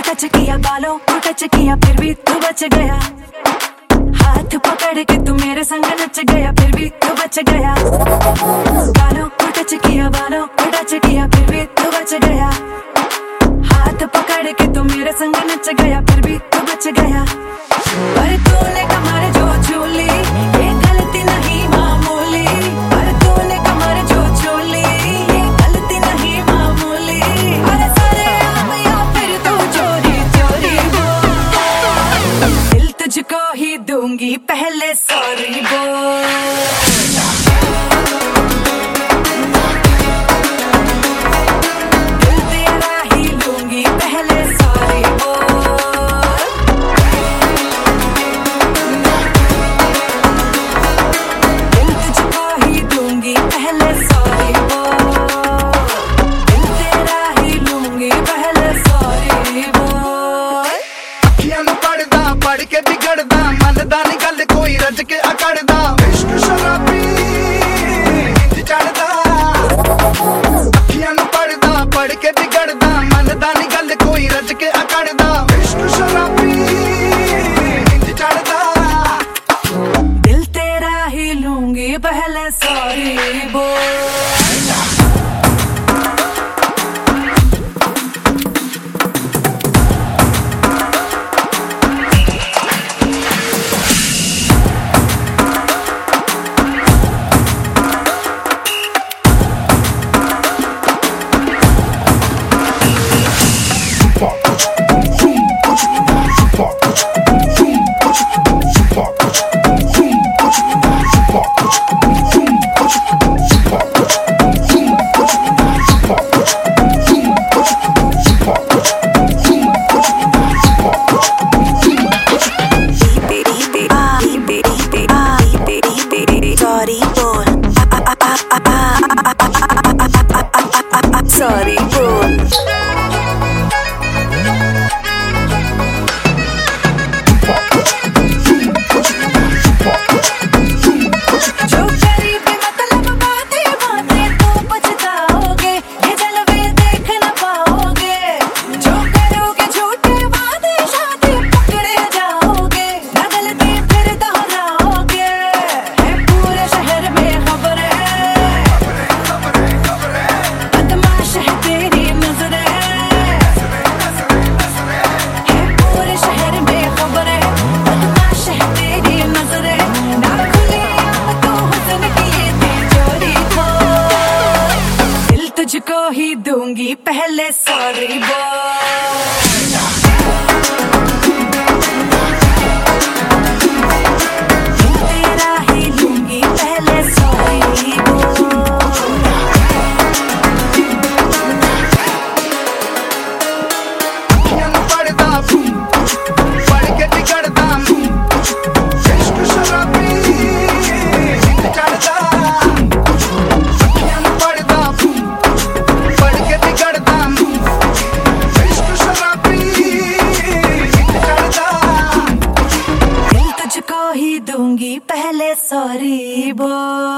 Touch किया बालों को टच किया फिर भी तू बच गया। हाथ पकड़ के तू मेरे संग नच गया फिर भी तू बच गया। बालों को टच किया बालों को टच किया फिर भी तू बच गया। हाथ पकड़ के तू मेरे संग नच गया फिर भी तू बच गया। पर तूने कमर जो छूली ये गलती नहीं मामूली। पर तूने कमर जो छूली ये गलती नहीं मामूली। अरे सारे आम या फिर तू चोरी चोरी बोल। दिल तुझको ही दूंगी पहले सॉरी बोल। पढ़ के बिगड़दा मनदा नी गल कोई रज के अकड़दा। इश्क शराबी चढ़दा अखियां नू पढ़दा पढ़ के बिगड़दा मनदा नी गल कोई रज के अकड़दा। इश्क शराबी चढ़दा दिल तेरा ही लूंगी पहले सॉरी बोल। Sorry, boy. जो करीब मतलब बातें बातें तो पछताओगे। ये जलवे देख न पाओगे। जो करोगे झूठे वादे शादी पकड़े जाओगे। न गलती फिर दोहराओगे। है पूरे शहर में खबर है बदमाश है तेरी नजरें। है पूरे शहर में खबर है बदमाश है तेरी नजरें। ना खुली आँख तो हुस्न की ये तिजोरी खोल। दिल तुझको ही दूंगी पहले सॉरी बोल। तेरा ही लूंगी पहले सॉरी बोल। अखियां नू पढ़दा पढ़ के बिगड़दा। इश्क शराबी चढ़दा अखियां नू पढ़दा पढ़ के बिगड़दा। इश्क शराबी चढ़दा दिल तुझको ही दूंगी पहले सॉरी बोल।